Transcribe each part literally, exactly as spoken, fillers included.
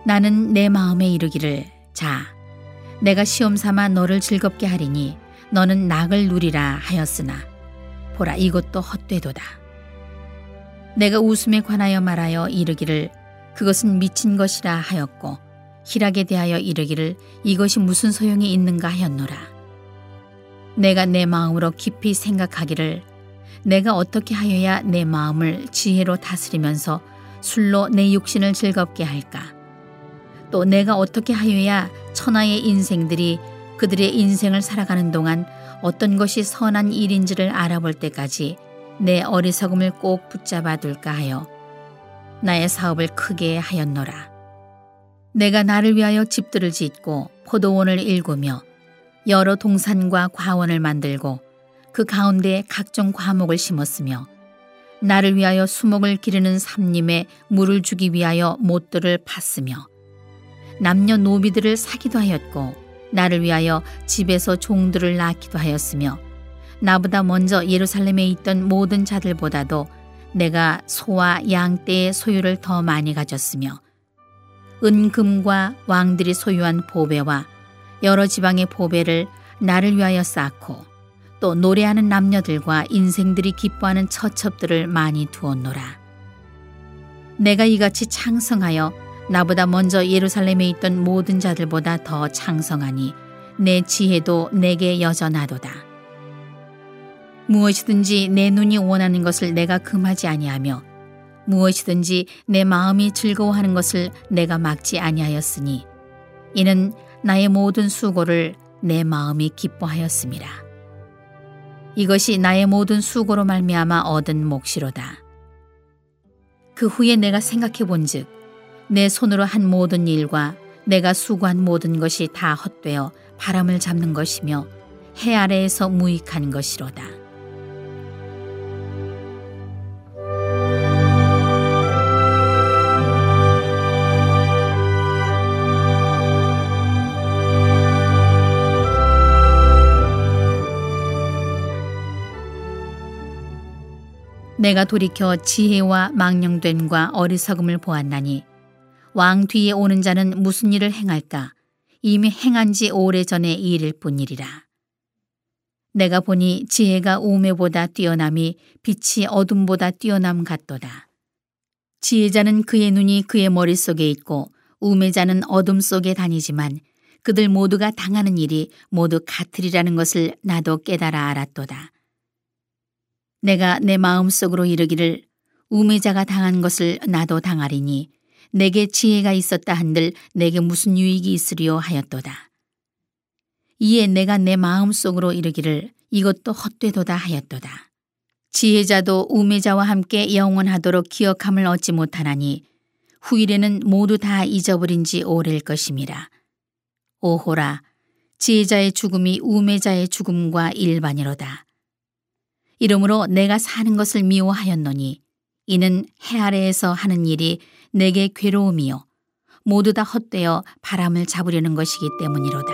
나는 내 마음에 이르기를 자 내가 시험 삼아 너를 즐겁게 하리니 너는 낙을 누리라 하였으나 보라 이것도 헛되도다. 내가 웃음에 관하여 말하여 이르기를 그것은 미친 것이라 하였고 희락에 대하여 이르기를 이것이 무슨 소용이 있는가 하였노라. 내가 내 마음으로 깊이 생각하기를 내가 어떻게 하여야 내 마음을 지혜로 다스리면서 술로 내 육신을 즐겁게 할까? 또 내가 어떻게 하여야 천하의 인생들이 그들의 인생을 살아가는 동안 어떤 것이 선한 일인지를 알아볼 때까지 내 어리석음을 꼭 붙잡아 둘까 하여 나의 사업을 크게 하였노라. 내가 나를 위하여 집들을 짓고 포도원을 일구며 여러 동산과 과원을 만들고 그 가운데에 각종 과목을 심었으며 나를 위하여 수목을 기르는 삼림에 물을 주기 위하여 못들을 팠으며 남녀노비들을 사기도 하였고 나를 위하여 집에서 종들을 낳기도 하였으며 나보다 먼저 예루살렘에 있던 모든 자들보다도 내가 소와 양떼의 소유를 더 많이 가졌으며 은금과 왕들이 소유한 보배와 여러 지방의 보배를 나를 위하여 쌓고 또 노래하는 남녀들과 인생들이 기뻐하는 처첩들을 많이 두었노라. 내가 이같이 창성하여 나보다 먼저 예루살렘에 있던 모든 자들보다 더 창성하니 내 지혜도 내게 여전하도다. 무엇이든지 내 눈이 원하는 것을 내가 금하지 아니하며 무엇이든지 내 마음이 즐거워하는 것을 내가 막지 아니하였으니 이는 나의 모든 수고를 내 마음이 기뻐하였음이라. 이것이 나의 모든 수고로 말미암아 얻은 몫이로다. 그 후에 내가 생각해 본즉 내 손으로 한 모든 일과 내가 수고한 모든 것이 다 헛되어 바람을 잡는 것이며 해 아래에서 무익한 것이로다. 내가 돌이켜 지혜와 망령됨과 어리석음을 보았나니 왕 뒤에 오는 자는 무슨 일을 행할까? 이미 행한 지 오래전의 일일 뿐이리라. 내가 보니 지혜가 우매보다 뛰어남이 빛이 어둠보다 뛰어남 같도다. 지혜자는 그의 눈이 그의 머릿속에 있고 우매자는 어둠 속에 다니지만 그들 모두가 당하는 일이 모두 같으리라는 것을 나도 깨달아 알았도다. 내가 내 마음속으로 이르기를 우매자가 당한 것을 나도 당하리니 내게 지혜가 있었다 한들 내게 무슨 유익이 있으리요 하였도다. 이에 내가 내 마음속으로 이르기를 이것도 헛되도다 하였도다. 지혜자도 우매자와 함께 영원하도록 기억함을 얻지 못하나니 후일에는 모두 다 잊어버린 지 오래일 것임이라. 오호라 지혜자의 죽음이 우매자의 죽음과 일반이로다. 이러므로 내가 사는 것을 미워하였노니 이는 해 아래에서 하는 일이 내게 괴로움이요 모두 다 헛되어 바람을 잡으려는 것이기 때문이로다.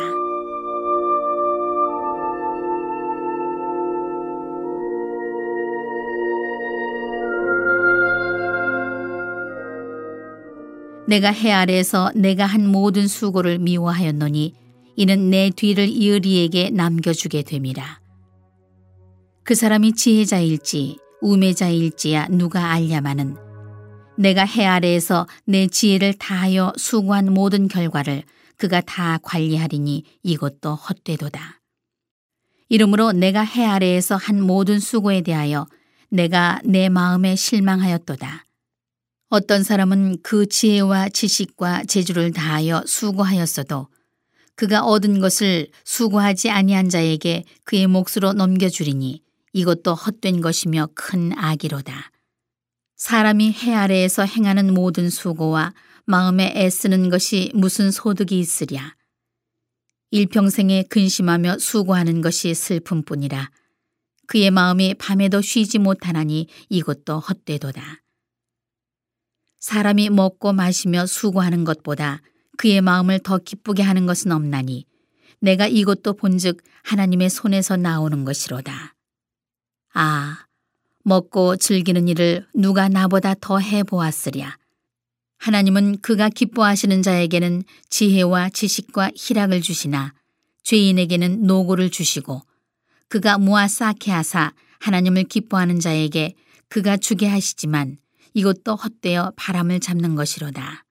내가 해 아래에서 내가 한 모든 수고를 미워하였노니 이는 내 뒤를 이으리에게 남겨주게 됨이라. 그 사람이 지혜자일지 우매자일지야 누가 알랴마는 내가 해 아래에서 내 지혜를 다하여 수고한 모든 결과를 그가 다 관리하리니 이것도 헛되도다. 이러므로 내가 해 아래에서 한 모든 수고에 대하여 내가 내 마음에 실망하였도다. 어떤 사람은 그 지혜와 지식과 재주를 다하여 수고하였어도 그가 얻은 것을 수고하지 아니한 자에게 그의 몫으로 넘겨주리니 이것도 헛된 것이며 큰 악이로다. 사람이 해 아래에서 행하는 모든 수고와 마음에 애쓰는 것이 무슨 소득이 있으랴. 일평생에 근심하며 수고하는 것이 슬픔뿐이라. 그의 마음이 밤에도 쉬지 못하나니 이것도 헛되도다. 사람이 먹고 마시며 수고하는 것보다 그의 마음을 더 기쁘게 하는 것은 없나니 내가 이것도 본즉 하나님의 손에서 나오는 것이로다. 아, 먹고 즐기는 일을 누가 나보다 더 해보았으랴. 하나님은 그가 기뻐하시는 자에게는 지혜와 지식과 희락을 주시나 죄인에게는 노고를 주시고 그가 모아 쌓게 하사 하나님을 기뻐하는 자에게 그가 주게 하시지만 이것도 헛되어 바람을 잡는 것이로다.